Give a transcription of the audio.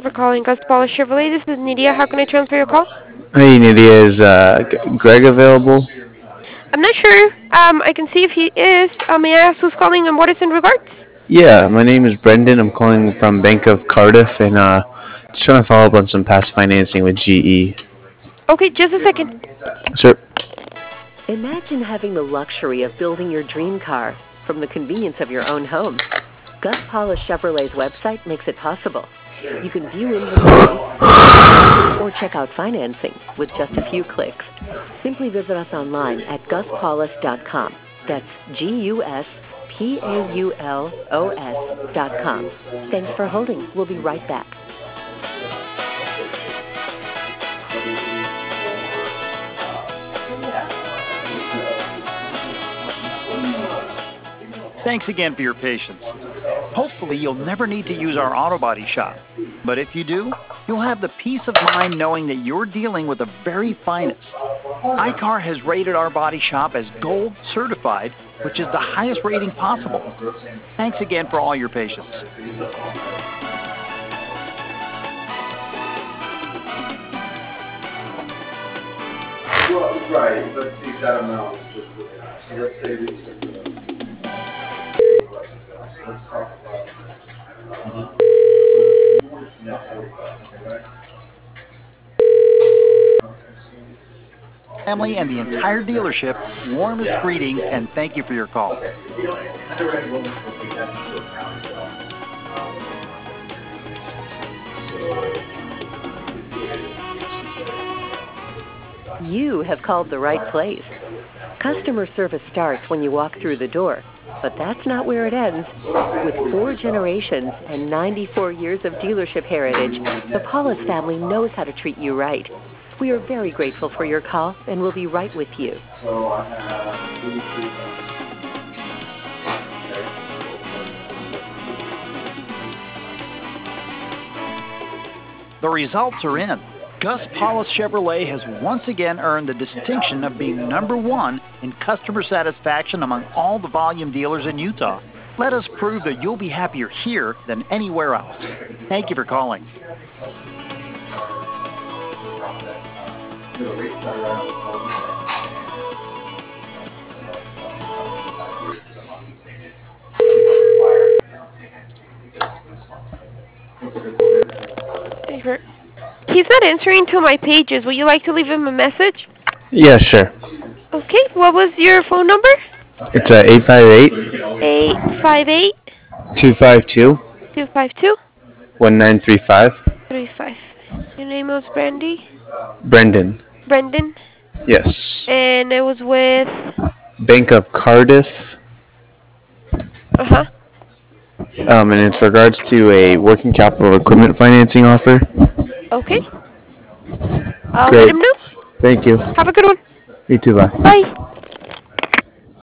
you for calling Gus Paula Chevrolet. This is Nidia. How can I transfer your call? Hey, Nydia, is Greg available? I'm not sure. I can see if he is. May I ask who's calling and what is in regards? Yeah, my name is Brendan. I'm calling from Bank of Cardiff and just trying to follow up on some past financing with GE. Okay, just a second. Sir, Imagine having the luxury of building your dream car from the convenience of your own home. Gus Paula Chevrolet's website makes it possible. You can view inventory or check out financing with just a few clicks. Simply visit us online at guspaulus.com. That's GUSPAULOS.com. Thanks for holding. We'll be right back. Thanks again for your patience. Hopefully, you'll never need to use our auto body shop. But if you do, you'll have the peace of mind knowing that you're dealing with the very finest. iCar has rated our body shop as Gold Certified, which is the highest rating possible. Thanks again for all your patience. Well, right, but see, that amount is just, so let's say we took the, so let's talk about, net 45, okay? Family and the entire dealership, warmest greetings and thank you for your call. You have called the right place. Customer service starts when you walk through the door, but that's not where it ends. With 4 generations and 94 years of dealership heritage, the Paulus family knows how to treat you right. We are very grateful for your call and will be right with you. So I have 83. The results are in. Gus Paulus Chevrolet has once again earned the distinction of being #1 in customer satisfaction among all the volume dealers in Utah. Let us prove that you'll be happier here than anywhere else. Thank you for calling. He's not answering to my pages. Would you like to leave him a message? yeah, sure. Okay, what was your phone number? It's 858 858 252 252 1935. 35. Your name was Brandy? Brendan. Brendan? Yes. And it was with... Bank of Cardiff. Uh-huh. And it's regards to a working capital equipment financing offer. Okay. I'll let Great. him know. Thank you. Have a good one. You too, bye. Bye.